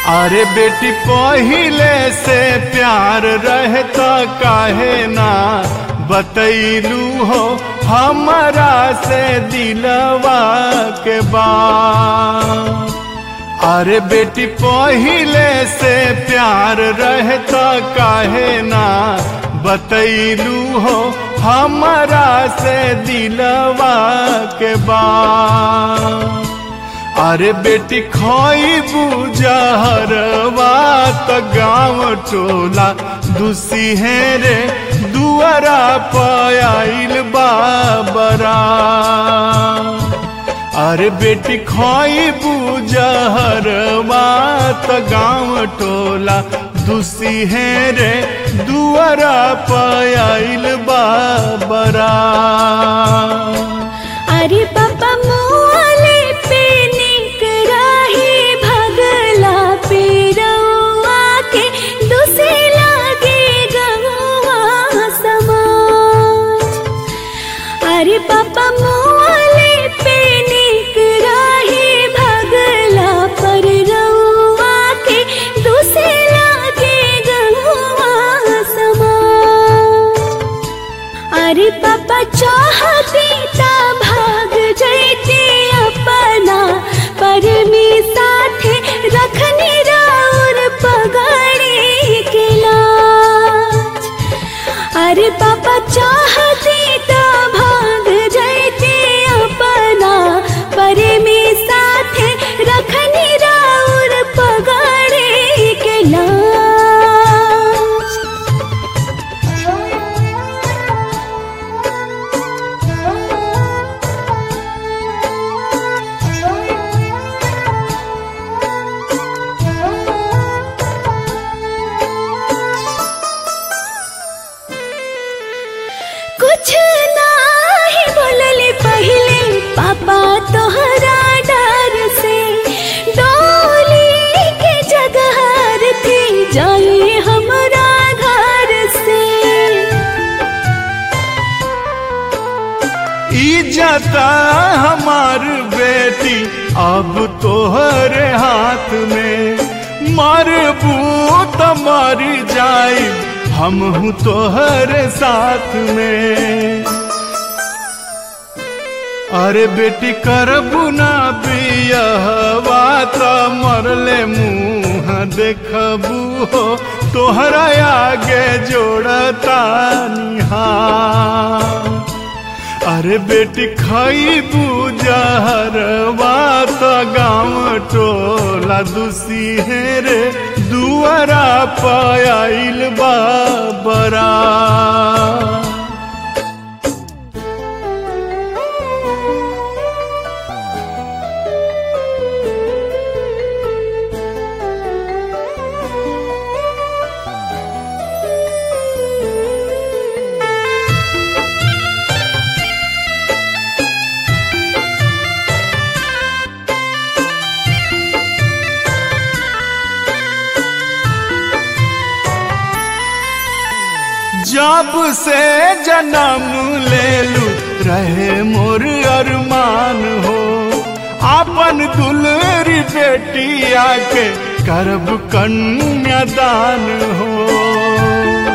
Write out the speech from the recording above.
अरे बेटी पहिले से प्यार रहता काहे ना बतैलू हो हमरा से दिलवा के बात। अरे बेटी पहिले से प्यार रहता काहे ना बतैलू हो हमरा से दिलवा के बात। अरे बेटी खोइबू जहरवा त गाँव टोला दुसी है रे दुआरा पायल बाबरा। अरे बेटी खोइबू जहरवा त गाँव टोला दुसी है रे दुआरा पायल बाबरा। अरे पापा मोले पे निकराही भगला पे रउआ के दुसे लागे गहुआ समाज। अरे पापा मोले पे निकराही भगला पर रउआ के दुसे लागे गहुआ समाज। अरे पापा चाहती ता भाग जैते अपना पर में साथे रखनी राउर पगड़ी के लाज। अरे पापा चाहती ता भाग जैते अपना पर में साथे रखनी राउर पगड़ी के लाज। कुछ नाही बोलले पहले पापा तोहरा डर से डोली के जगहर थी जाए हमरा घर से। इज्जत हमार बेटी अब तोहरे हाथ में मरबू त मर जाई हम हूँ तोहरे साथ में। अरे बेटी करबू ना बियहवा त मरले मुँह देखबू हो तोहरा आगे जोड़ता निहार। अरे बेटी खइबू जहरवा त गाँव टोला दुसी है रे दुआरा पायल बाबरा। जब से जन्म लेलू रहे मोर अरमान हो आपन दुलरी बेटिया के करब कन्यादान हो।